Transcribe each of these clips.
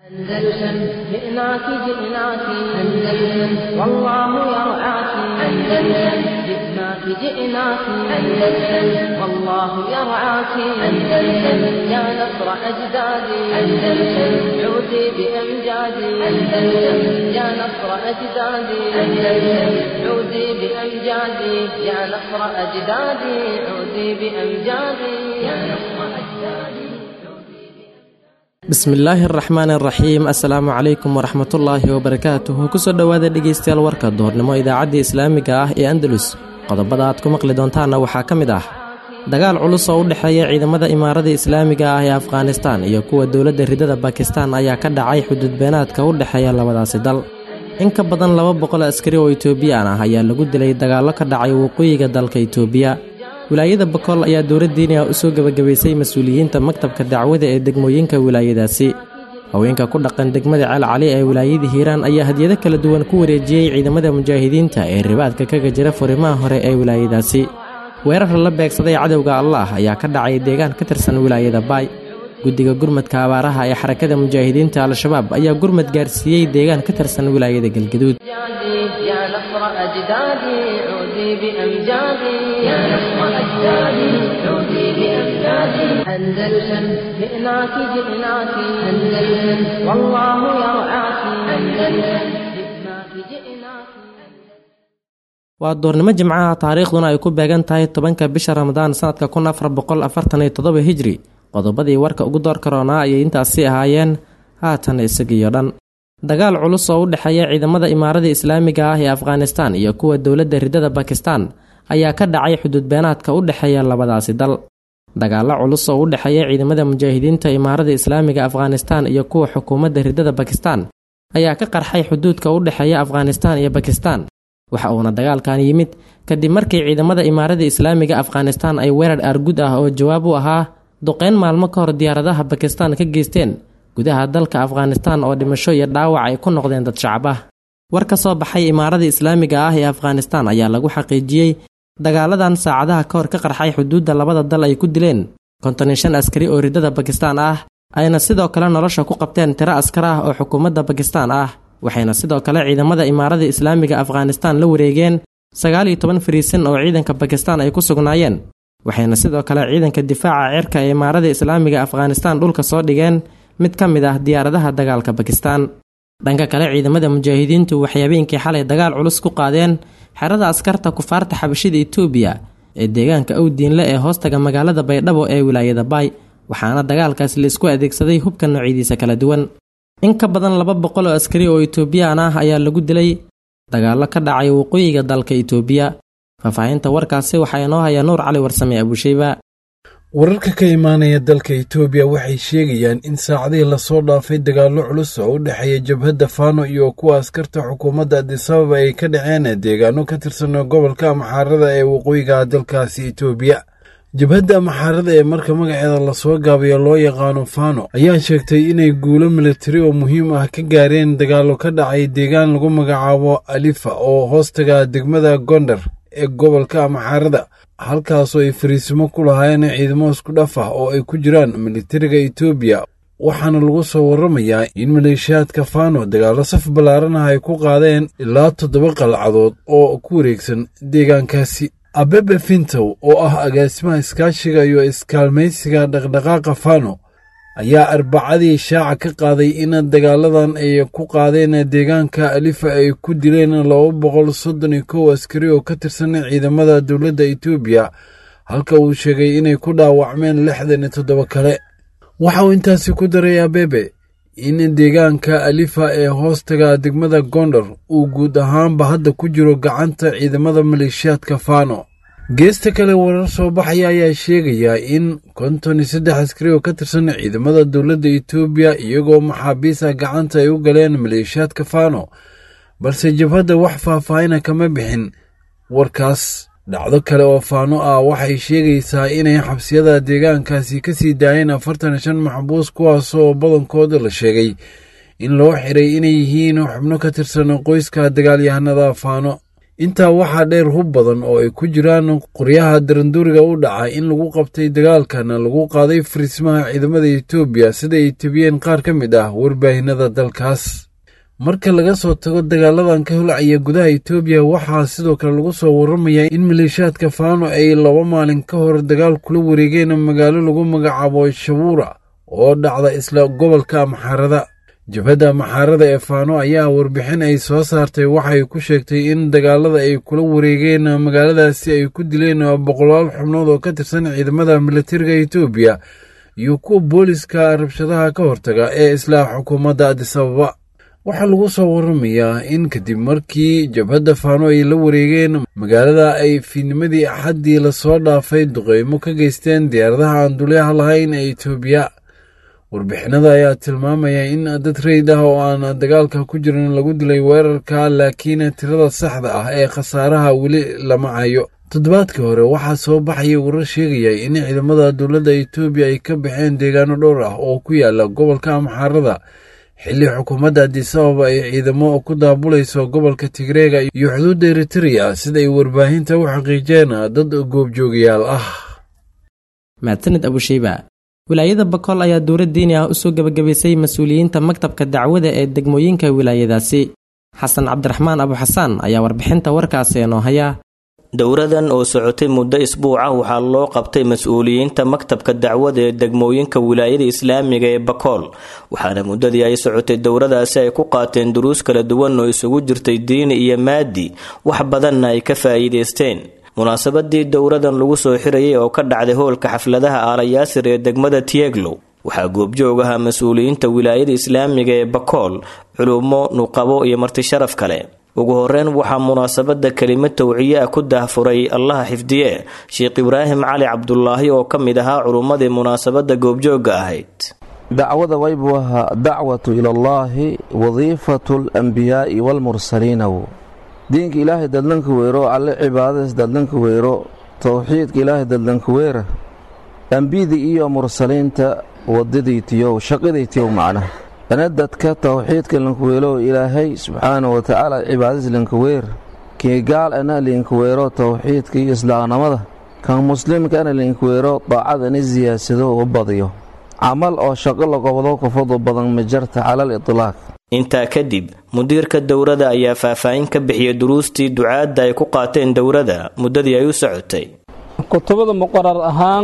أندلسن جئناك جئناك أندلسن والله يرعاك أندلسن جئناك جئناك أندلسن والله يرعاك أندلسن يا نصر أجدادي أندلسن عودي بأمجادي أندلسن يا نصر أجدادي أندلسن عودي بأمجادي يا نصر أجدادي عودي بأمجادي يا نصر أجدادي. bismillaahi araxmaan araxiim assalaamu calaykum waraxmatullaahi wabarakaatuhu kusoo dhowaada dhegeystayaal warka doornimo idaacaddii islaamiga ah ee andalus qodobada aad ku maqli doontaanna waxaa ka mid ah dagaal culus oo u dhexeeya ciidamada imaarada islaamiga ah ee afghanistaan iyo kuwa dowladda ridada bakistaan ayaa ka dhacay xuduudbeenaadka u dhexeeya labadaasi dal in ka badan 200 askari oo itoobiyaan ah ayaa lagu dilay dagaallo ka dhacay waqooyiga dalka itoobiya. wilaayada bakool ayaa dowlad diini ah u soo gabagabaysay mas-uuliyiinta maktabka dacwada ee degmooyinka wilaayadaasi. haweenka ku dhaqan degmada ceel cali ee wilaayada hiiraan ayaa hadiyado kala duwan ku wareejiyey ciidamada mujaahidiinta ee ribaadka kaga jira furimaha hore ee wilaayadaasi. weerar la beegsaday cadowga allah ayaa ka dhacay deegaan ka tirsan wilaayada baay. guddiga gurmadka abaaraha ee xarakada mujaahidiinta al-shabaab ayaa gurmad gaarsiiyey deegaan ka tirsan wilaayada galgaduud. أندلسن جئناك جئناك أندلسن والله يرعاك أندلسن جئناك جئناك. waa doornimo jimcaha taariikhduna ay ku beegan tahay 10-ka bisha ramadaan sanadka 1447 hijri. qodobadii warka ugu door karoonaa ayay intaasi ahaayeen haatan isagiyo dhan. dagaal culus oo u dhexeeya ciidamada imaarada islaamiga ah ee afghanistaan iyo kuwa dowladda ridada bakistaan ayaa ka dhacay xuduudbeenaadka u dhexeeya labadaasi dal. dagaallo culus oo u dhexeeya ciidamada mujaahidiinta imaarada islaamiga afghanistaan iyo kuwa xukuumadda ridada bakistaan ayaa ka qarxay xuduudka u dhexeeya afghanistaan iyo bakistaan. waxa uuna dagaalkan yimid kadib markii ciidamada imaarada islaamiga afghanistaan ay weerar aargud ah oo jawaab u ahaa duqeyn maalmo ka hor diyaaradaha bakistaan ka geysteen gudaha dalka afghanistaan oo dhimasho iyo dhaawac ay ku noqdeen dad shacab ah. war ka soo baxay imaarada islaamiga ah ee afghanistaan ayaa lagu xaqiijiyey dagaaladan saacadaha ka hor ka qarxay xuduudda labada dal ay ku dileen 55 askari oo ridada bakistaan ah ayna sidoo kale nolosha ku qabteen tiro askar ah oo xukuumadda bakistaan ah. waxayna sidoo kale ciidamada imaarada islaamiga afghanistaan la wareegeen 19 fariisin oo ciidanka bakistaan ay ku sugnaayeen. waxayna sidoo kale ciidanka difaaca cirka ee imaarada islaamiga afghanistaan dhulka soo dhigeen mid ka mid ah diyaaradaha dagaalka bakistaan. dhanka kale ciidamada mujaahidiintu waxay habeenkii xalay dagaal culus ku qaadeen xerada askarta kufaarta xabashida Itoobiya ee deegaanka Awdiinle ee hoostaga magaalada Baydhabo ee wilaayada Baay. waxaana dagaalkaas la isku adeegsaday hubka noocyadiisa kala duwan. in ka badan 200 oo askari oo Itoobiyaan ah ayaa lagu dilay dagaallo ka dhacay waqooyiga dalka Itoobiya. faahfaahinta warkaasi waxaa inoo haya Nuur Cali Warsame Abushayba. wararka ka imaanaya dalka Itoobiya waxay sheegayaan in saacadihii lasoo dhaafay dagaallo culus oo u dhexeeya jabhadda Faano iyo kuwa askarta xukuumadda Addis Ababa ay ka dhaceen deegaano ka tirsan gobolka Amxaarada ee waqooyiga dalkaasi Itoobiya. jabhadda Amxaarada ee marka magaceeda lasoo gaabiyo loo yaqaano Faano ayaa sheegtay inay guulo militari oo muhiim ah ka gaareen dagaallo ka dhacay deegaan lagu magacaabo Alifa oo hoostaga degmada Gondar ee gobolka Amxaarada, halkaasoo ay fariisimo ku lahaayeen ciidamo isku dhaf ah oo ay ku jiraan militariga Itoobiya. waxaana lagu soo waramayaa in maleeshiyaadka Faano dagaallo saf ballaaran ah ay ku qaadeen ilaa 7 qalcadood oo ku wareegsan deegaankaasi. Abebe Fintow oo ah agaasimaha iskaashiga iyo iskaalmaysiga dhaqdhaqaaqa Faano ayaa Arbacadii shaaca ka qaaday in dagaaladan ay ku qaadeen deegaanka Alifa ay ku dileen 231 askari oo ka tirsan ciidamada dowladda Itoobiya, halka uu sheegay inay ku dhaawacmeen 67 kale. waxa uu intaasi ku daray Abebe in deegaanka Alifa ee hoostaga degmada Gondar uu guud ahaanba hadda ku jiro gacanta ciidamada maleeshiyaadka Faano. geesta kale warar soo baxaya ayaa sheegaya in 53 askari oo ka tirsan ciidamada dowladda Itoobiya iyagoo maxaabiis ah gacanta ay u galeen maleeshiyaadka Faano, balse jabhadda wax faahfaahin kama bixin warkaas. dhacdo kale oo Faano ah waxay sheegaysaa inay xabsiyada deegaankaasi ka sii daayeen 45 maxbuus kuwaas oo badankooda la sheegay in loo xiray inay yihiin xubno ka tirsan qoyska dagaalyahanada Faano. intaa waxaa dheer hub badan oo ay ku jiraan qoryaha daranduuriga u dhaca in lagu qabtay dagaalkana lagu qaaday fariismaha ciidamada etoobiya sida ay tebiyeen qaar ka mid ah warbaahinada dalkaas. marka laga soo tago dagaaladan ka holcaya gudaha etoobiya waxaa sidoo kale lagu soo warramayaa in maleeshiyaadka faano ay 2 maalin ka hor dagaal kula wareegeen magaalo lagu magacaabo shabuura oo dhacda isla gobolka Amxaarada. jabhadda Amxaarada ee faano ayaa warbixin ay soo saartay waxay ku sheegtay in dagaalada ay kula wareegeen magaaladaasi ay ku dileen 100 xubnood oo ka tirsan ciidamada militariga Etoobiya iyo kuwa booliska rabshadaha ka hortaga ee isla xukuumadda Addis Ababa. waxaa lagu soo warramayaa in kadib markii jabhadda faano ay la wareegeen magaalada ay fiidnimadii Axaddii la soo dhaafay duqeymo ka geysteen diyaaradaha aan duuliyaha lahayn ee Etoobiya. warbixinada ayaa tilmaamaya in dad rayid ah oo aan dagaalka ku jirin lagu dilay weerarka, laakiin tirada saxda ah ee khasaaraha weli lama hayo. toddobaadkii hore waxaa soo baxaya warar sheegaya in ciidamada dowladda Etoobiya ay ka baxeen deegaano dhowr ah oo ku yaala gobolka Amxaarada xilli xukuumadda Addis Ababa ay ciidamo ku daabulayso gobolka Tigreega iyo xuduudda Eritrea sida ay warbaahinta u xaqiijeen dad goobjoogayaal ah. mahadsanid Abushayba. wilaayada Bakool ayaa dowlad diini ah u soo gabagabaysay mas'uuliyiinta maktabka dacwada ee degmooyinka wilaayadaasi. xasan cabdiraxmaan abu xasaan ayaa warbixinta warkaasi noo haya. dowradan oo socotay muddo isbuuc ah waxaa loo qabtay mas'uuliyiinta maktabka dacwada ee degmooyinka wilaayada islaamiga ee Bakool, waxaana muddadii ay socotay dowradaasi ay ku qaateen duruus kala duwan oo isugu jirtay diini iyo maadi, wax badanna ay ka faa'iideysteen. munaasabadii dowradan lagu soo xirayay oo ka dhacday hoolka xafladaha Aalayaasir ee degmada Tieglow waxaa goobjoog ahaa mas'uuliyiinta wilaayada islaamiga ee Bakool, culumo, nuqabo iyo marti sharaf kale. ugu horeyn waxaa munaasabada kelimad tawciye ah ku daahfuray Allah xifdiye Sheekh Ibraahim Cali Cabdullaahi oo ka mid ahaa culumadii munaasabada goobjooga ahayd. dacwada waybuha dacwatu ila Allahi wadiifatul anbiyaa'i wal mursaliin. diinka ilaahay dadlanka weero, alle cibaadadiis dadlanka weero, tawxiidka ilaahay dadlanka weera, ambiyada iyo mursaliinta wadadiitiyo shaqadiitiyo macnaha ana dadka tawxiidka lanka weero ilaahay subxaanahu wa ta'aala cibaadadiis lanka weer kii gaal ana lanka weero tawxiidka iyo islaamnimada kan muslimka ana lanka weero daacadana siyaasado oo badiyo amal oo shaqo laga wado qofado badan ma jirta calal itlaaq. intaa kadib mudiirka dowrada ayaa faahfaahin ka bixiyay duruustii ducaadda ay ku qaateen dowrada muddadii ay u socotay. kutubada muqarar ahaan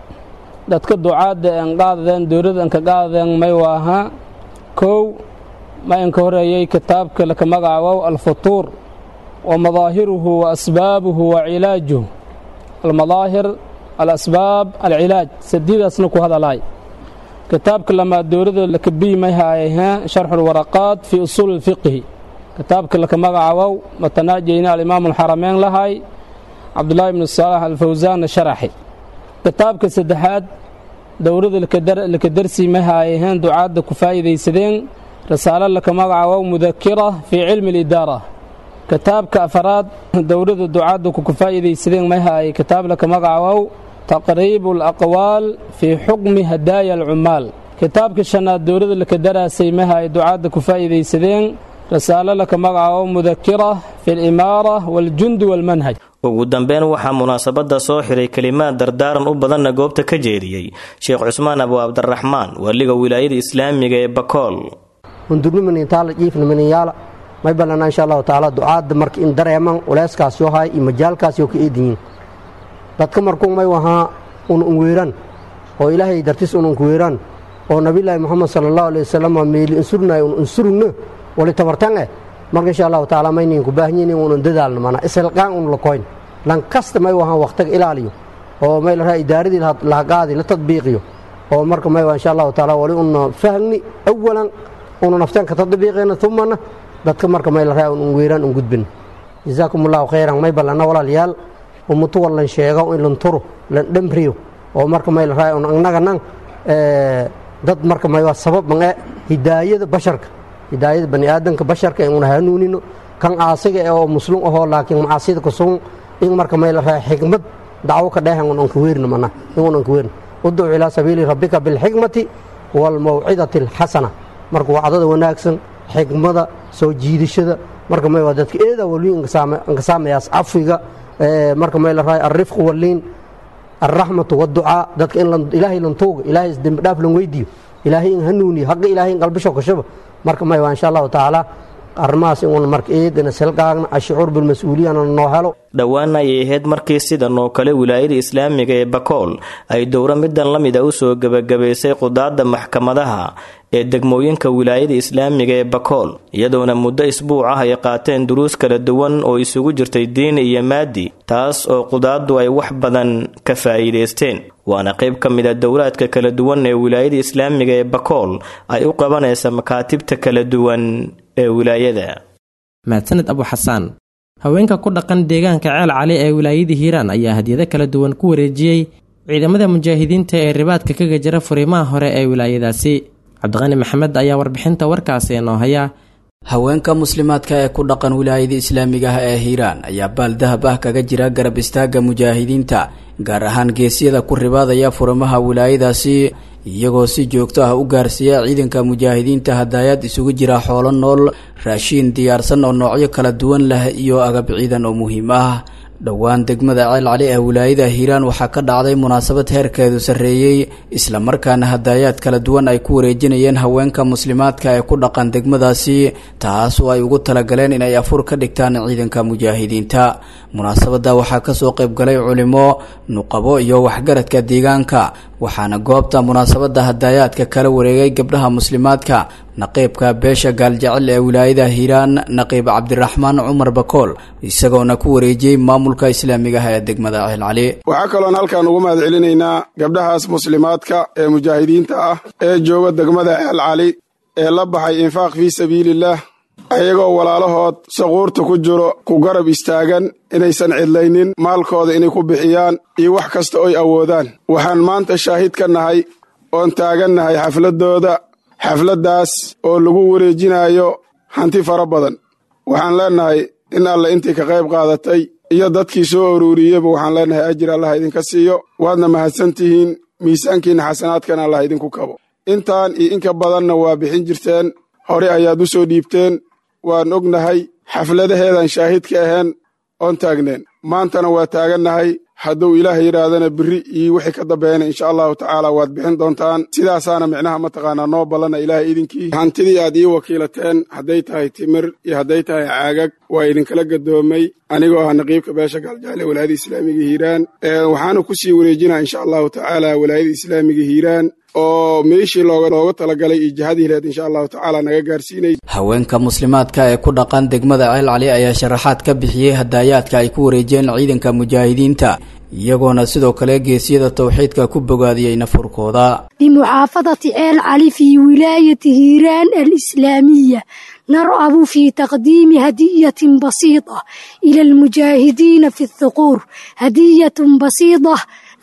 dadka ducaadda aan qaadeen dowradan ka qaadeen may waaha kow ma in ka horeeyay kitaabka la ka magacaabo al-futuur wa madaahiruhu wa asbaabuhu wa cilaajuhu. al-madaahir al-asbaab al-cilaaj sadiidaasna ku hadalay. kitaabka lama dowrada la ka biimay haayeen sharh al-waraqaat fi usul al-fiqh. kitaabka la ka magacaabo matanaajina al-imaam al-haramayn lahay Abdullah ibn Salah al-Fawzan sharaxi. kitaabka saddexaad dowrada la ka darsi ma haayeen ducaadda ku faa'iideysadeen risaalo la ka magacaabo mudakira fi cilmi al-idaara. kitaabka afraad dowrada ducaadda ku faa'iideysadeen ma haayeen kitaab la ka magacaabo تقريب الأقوال في حكم هدايا العمال. كتابك شناد دورد لك دراسي مها دعاء كفاية ذي سدين رسالة لك مقعة مذكرة في الإمارة والجند والمنهج. ugu dambeyn waxaa munaasabada soo xiray kalimaad dardaaran u badan goobta ka jeediyay Sheekh Cusmaan Abu Abdurrahmaan waliga wilaayada islaamiga ee Bakool. undurniman inta la jiifna maniyala may balana insha Allah taala ducaad markii in dareeman uleyskaas yoo hay majaalkaas yoo ka eedin dadka markuu may waha weeran oo ilaahay dartiis weeran oo nabiyada Muhammad sallallahu alayhi wasallam meel insurna wali tabartan marka insha Allah taala maynin ku baahneen inuu dadaalno mana isalqaan la koyn lan kasta may waha waqtiga ilaaliyo oo may la idaaradii la qaadi la tadbiiqiyo oo marka may insha Allah taala wali un fahmi awalan oo naftan ka tadbiiqina thumma dadka marka may la weeran gudbin jazaakumullahu khayran may balana walaalayaal umutu wallan sheego in lan turo lan dhamriyo oo marka may la raayo annaga dad marka may waa sabab ma hidaayada basharka hidaayada bani aadamka basharka inuu hanuunino kan aasiga oo muslim ah laakiin macaasida ku sugan in marka may la raayo xikmad dacwo ka dheehan oo ku weerno mana inuu ku weerno uddu ila sabiili rabbika bil hikmati wal maw'idati al hasana marka wacdada wanaagsan xigmada soo jiidashada marka may waa dadka eeda waliin inkasaamayaas cafiga marka may la raay arifq waliin arrahmatu waddu'a dadka in ilaahay lan tooga ilaahay isdin dhaaf lan weydiyo ilaahay in hanuuni haqa ilaahay in qalbisho kashaba marka may waa insha Allah taala arrimahaas in marka eedana salqaagna ashcuur bil mas'uuliyana noo helo dhawaan ay ahayd markii sidan oo kale wilaayada islaamiga ee Bakool ay dowra midan la mid ah u soo gabagabaysay qudaadda maxkamadaha ee degmooyinka wilaayada islaamiga ee Bakool iyadoona muddo isbuuc ah ay qaateen duruus kala duwan oo isugu jirtay diin iyo maadi taas oo qudaaddu ay wax badan ka faa'iideysteen waana qayb ka mid ah dowladka kala duwan ee wilaayada islaamiga ee Bakool ay u qabanaysa makaatibta kala duwan ee wilaayada mahadsanid Abu Xasaan haweenka ku dhaqan deegaanka Ceel Cali ee wilaayada Hiiraan ayaa hadiyado kala duwan ku wareejiyay ciidamada mujaahidiinta ee ribaadka kaga jira furimaha hore ee wilaayadaasi Cabdiqani Maxamed ayaa warbixinta warkaasi noo haya haweenka muslimaadka ee ku dhaqan wilaayada islaamiga ah ee Hiiraan ayaa baal dahab ah kaga jira garab istaaga mujaahidiinta gaar ahaan geesiyada ku ribaadaya furimaha wilaayadaasi iyagoo si joogto ah u gaarsiiya ciidanka mujaahidiinta hadaayad isugu jira xoolo nool raashin diyaarsan oo noocyo kala duwan leh iyo agab ciidan oo muhiim ah dhawaan degmada Ceel Cali ee wilaayada Hiiraan waxaa ka dhacday munaasabad heerkeedu sareeyay isla markaana hadaayad kala duwan ay ku wareejinayeen haweenka muslimaadka ee ku dhaqan degmadaasi taas oo ay ugu talagaleen inay afur ka dhigtaan ciidanka mujaahidiinta munaasabada waxaa ka soo qayb galay culimo nuqabo iyo waxgaradka deegaanka waxaana goobta munaasabada hadaayadka kala wareegay gabdhaha muslimaadka naqiibka beesha gaaljecel ee wilaayada Hiiraan naqiib Cabdiraxmaan Cumar Bakool isagoona ku wareejiyay maamulka islaamiga ah ee degmada Ceel Cali waxa kale oo halkaan ugu mahad celinaynaa gabdhahaas muslimaadka ee mujaahidiinta ah ee jooga degmada Ceel Cali ee la baxay infaaq fi sabiilillah ayagoo walaalahood saquurta ku jiro ku garab istaagan inaysan cidlaynin maalkooda inay ku bixiyaan iyo wax kasta oo ay awoodaan waxaan maanta shaahid ka nahay oon taagannahay xafladdaas oo lagu wareejinayo hanti fara badan waxaan leenahay in alle intii ka qayb qaadatay iyo dadkii soo ururiyeyba waxaan leenahay ajir Allah idinka siiyo waadna mahadsantihiin miisaankiina xasanaadkana Allah idinku kabo intaan iyo inka badanna waa bixin jirteen hore ayaad u soo dhiibteen waan ognahay xafladaheedan shaahid ka ahayn oon taagneen maantana waa taagannahay hadduu ilaahay yidhaahdana biri iyo wixii ka dambeeyana insha Allahu tacaala waad bixin doontaan sidaasaana micnaha mataqaanaa noo ballana ilaahay idinkii hantidii aad ii wakiilateen hadday tahay timir iyo hadday tahay caagag waa idinkala gadoomay anigoo ah naqiibka beesha gaaljecel walaayada islaamiga Hiiraan waxaana ku sii wareejinaa insha Allahu tacaala walaayada islaamiga Hiiraan oo meeshii looga talagalay iyo jihadii hilaad insha Allahu tacaala naga gaarsiinay haweenka muslimaadka ee ku dhaqan degmada Ceel Cali ayaa sharaxaad ka bixiyay hadaayadka ay ku wareejeen ciidanka mujaahidiinta iyagoona sidoo kale geesiyada tawxiidka ku bogaadiyay nafurkooda bimuxaafadati Ceel Cali fi wilaayati Hiiraan al-Islaamiyya نرغب في تقديم هدية بسيطة إلى المجاهدين في الثغور هدية بسيطة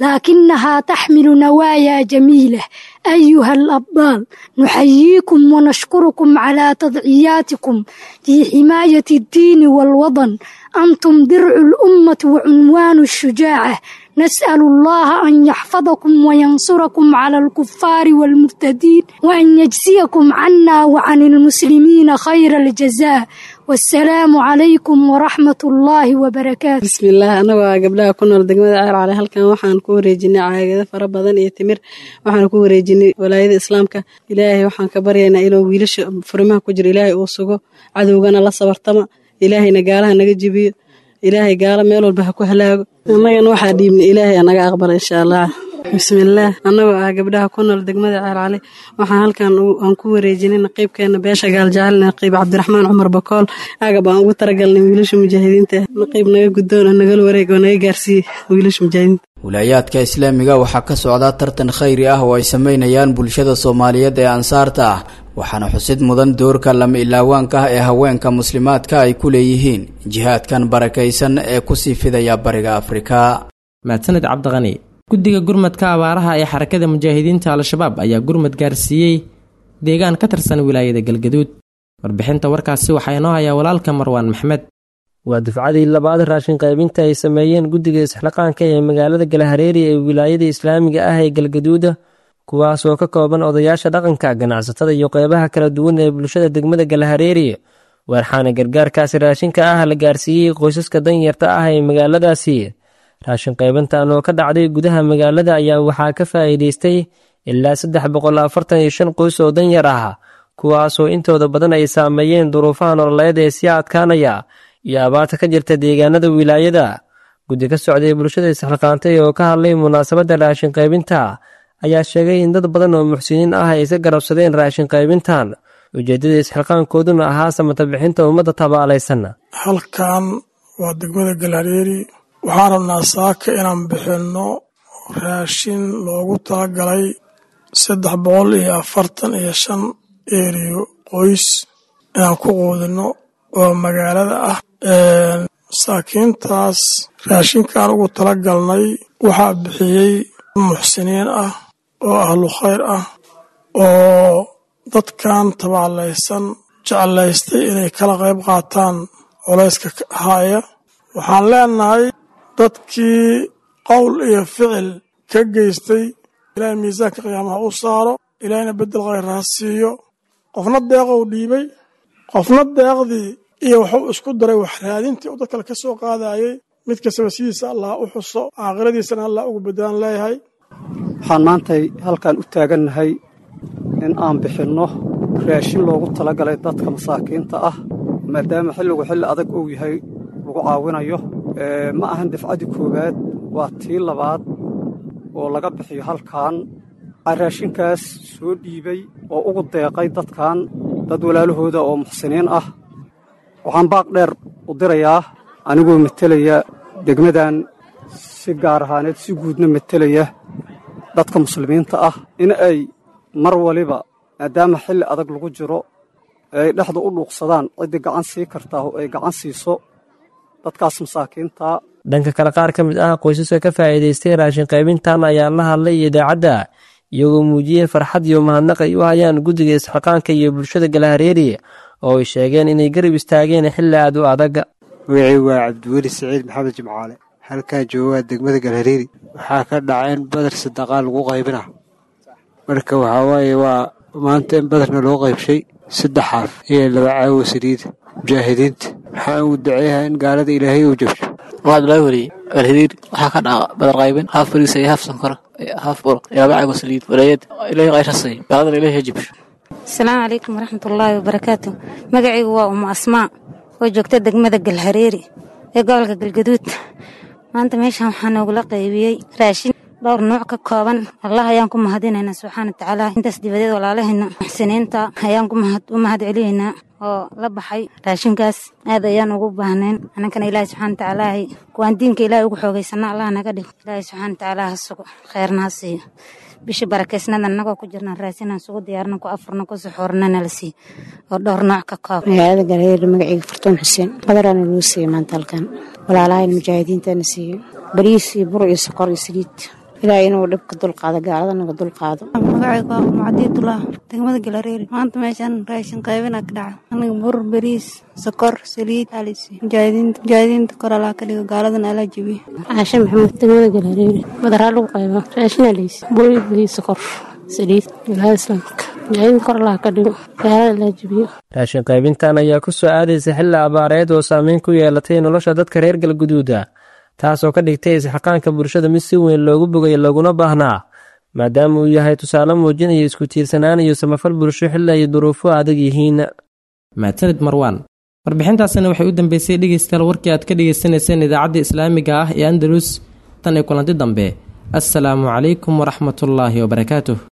لكنها تحمل نوايا جميلة أيها الأبطال نحييكم ونشكركم على تضحياتكم في حماية الدين والوطن أنتم درع الأمة وعنوان الشجاعة نسأل الله أن يحفظكم وينصركم على الكفار والمرتدين وأن يجزيكم عنا وعن المسلمين خير الجزاء والسلام عليكم ورحمة الله وبركاته بسم الله أنا وقبلها كنا دقمة عير على هالكان وحن كوريجني عاجز فربضن يتمر وحن كوريجني ولاية إسلامك إلهي وحن كبرينا إلى ويلش فرمها كجر إلهي وصقه عدونا لا صبرتما إلهي نجالها نجيبي إلهي قال ميلو البحكو هلاك أنا نوحد من إلهي أنا أقبل إن شاء الله بسم الله أنا قبلها كنا دقمة عير عليه وحن هالكان أنكوريجني نقيب كان باشا قال جعل نقيب عبد الرحمن عمر بكول أجب أن وترجلني ويلش مجاهدين ته نقيب نجدون نقول وريق ونجارسي ويلش مجاهدين wilayaadka islaamiga waxaa ka socda tartan khayri ah oo ay sameynayaan bulshada Soomaaliyeed ee ansaarta ah waxaana xusid mudan doorka lama ilaawaanka ah ee haweenka muslimaadka ay ku leeyihiin jihaadkan barakaysan ee ku sii fidaya bariga Afrika mahadsanid Cabdiqani guddiga gurmadka abaaraha ee xarakada mujaahidiinta al-shabaab ayaa gurmad gaarsiiyay deegaan ka tirsan wilaayada Galgaduud warbixinta warkaasi waxaa inoo haya walaalka Marwaan Maxmed waa dufcadii labaad raashin qaybinta ay sameeyeen guddiga isxilqaanka ee magaalada Galhareeri ee wilaayada islaamiga ah ee Galgaduud kuwaas oo ka kooban odayaasha dhaqanka, ganacsatada iyo qeybaha kala duwan ee bulshada degmada Galhareeri. Waxaana gargaarkaasi raashinka ah la gaarsiiyey qoysaska danyarta ah ee magaaladaasi. Raashin qaybintan oo ka dhacday gudaha magaalada ayaa waxaa ka faa'iideystay ilaa 345 qoys oo danyar ah, kuwaasoo intooda badan ay saameeyeen duruufaha nololeed ee sii adkaanaya iyo abaarta ka jirta deegaanada wilaayada. Guddi ka socday bulshada isxilqaantay oo ka hadlay munaasabadda raashin qaybinta ayaa sheegay in dad badan oo muxsiniin ah ay iska garabsadeen raashin qaybintan, ujeedada isxilqaankooduna ahaa samata bixinta ummadda tabaalaysan. halkan waa degmada Galhareeri, waxaan rabnaa saaka inaan bixinno raashin loogu talagalay 345 eeriyo qoys inaan ku quudino oo magaalada ah. Saakiintaas raashinkaan ugu talagalnay waxaa bixiyey muxsiniin ah oo ahlu khayr ah oo dadkan tabaalaysan jeclaystay inay kala qayb qaataan culayska haya. waxaan leenahay dadkii qowl iyo ficil ka geystay ilaahay miisaanka qiyaamaha u saaro, ilaahayna bedel khayr ha siiyo. qofna deeqou dhiibay, qofna deeqdii iyo wuxuu isku daray wax raadintii uu dadkale ka soo qaadayay. mid kastaba sidiisa allah u xuso, aakhiradiisana allah ugu bedelan leeyahay. waxaan maantay halkan u taagannahay in aan bixinno raashin loogu talagalay dadka masaakiinta ah, maadaama xilligu xilli adag uu yahay lagu caawinayo. ma ahan dafcadii koowaad, waa tii labaad oo laga bixiyo halkan. raashinkaas soo dhiibay oo ugu deeqay dadkan, dad walaalahooda oo muxsiniin ah. waxaan baaq dheer u dirayaa anigoo metelaya degmadan si gaar ahaaneed si guudna metelaya dadka muslimiinta ah, in ay mar waliba maadaama xilli adag lagu jiro ay dhexda u dhuuqsadaan, ciddii gacan sii kartaa oo ay gacan siiso dadkaas masaakiinta. dhanka kale qaar ka mid ah qoysaska ka faa'iidaystay raashin qaybintan ayaa la hadlay idaacadda, iyagoo muujiyey farxad iyo mahadnaq ay u hayaan guddiga isxilqaanka iyo bulshada Galhareeri oo ay sheegeen inay garab istaageen xilli aad u adag. magacaygu waa Cabdiweli Saciid Maxamed Jimcaale, halkaa jooga degmada Galhareeri. waxaa ka dhacay in badar sadaqaa lagu qaybina, marka waxaa waaye waa maanta in badarna loo qaybshay 3 xaaf iyo 2 caawo saliid mujaahidiinta. waxaan ugu duceeyahay in gaalada ilaahay uu jabsho. waxaad loo wariyey Galhareeri waxaa ka dhaca badar qaybin, haaf bariis iyo haaf sonkor, haaf bur iyo 2 caawo saliid. walaayad ilaahay qayrasay, gaalada ilaahay jabsho. asalaamu calaykum waraxmatullaahi wabarakaatu. magacaygu waa Umu Asmaa oo joogta degmada Galhareeri ee gobolka Galgaduud. maanta meeshaan waxaa noogula qaybiyey raashin dhowr nooc ka kooban. allah ayaan ku mahadinaynaa subxaana watacaala. intaas dibadeed walaalaheena muxsiniinta ayaan u mahad celinaynaa oo la baxay raashinkaas. aad ayaan ugu baahnayn annagana ilaahay subxaana watacaala kuwaan diinka ilaahay ugu xoogaysana allah naga dhigo. ilaahay subxaana watacaala ha sugo, khayrna ha siiyo. bisha barakeysnada annagoo ku jirna raashin aan sugu diyaarna, ku afurna, ku suxuurna nala siiyo oo dhowr nooc ka kooban. magaalada Galhareeri magacayga Fartuun Xuseen. badaraana loo siiyey maanta halkan, walaalahayn mujaahidiintana siiyo bariis iyo bur iyo sokor iyo saliid. ilaahay inuu dhibka dulqaado, gaalada naga dulqaado. magacaygu waa Mucadiidullah, degmada Galhareeri. maanta meeshaan raashin qaybina ka dhaca, aniga bur, bariis, sokor, saliid alisi. mujaahidiinta kor alaa ka dhigo, gaaladana alaa jebiyo. caashe maxamed, degmada Galhareeri. badaraa lagu qayba raashin alisi, bur, bariis, sokor, saliid. ilaahay islaamka mujaahidiinta kor alaa ka dhigo, gaalada alaa jebiyo. raashin qaybintan ayaa ku soo aadaysa xilli abaareed oo saameyn ku yeelatay nolosha dadka reer Galgaduuda, taasoo ka dhigtay isxilqaanka bulshada mid si weyn loogu bogay laguna baahnaa, maadaama uu yahay tusaale muujinaya isku tiirsanaan iyo samafal bulsho xilli ay duruufo adag yihiin. mahadsanid Marwaan. warbixintaasina waxay u dambeysay dhegeystayaal warkii aad ka dhegeysaneyseen idaacadda islaamiga ah ee Andalus. tan iyo kulanti dambe, assalaamu calaykum waraxmatullaahi wabarakaatuh.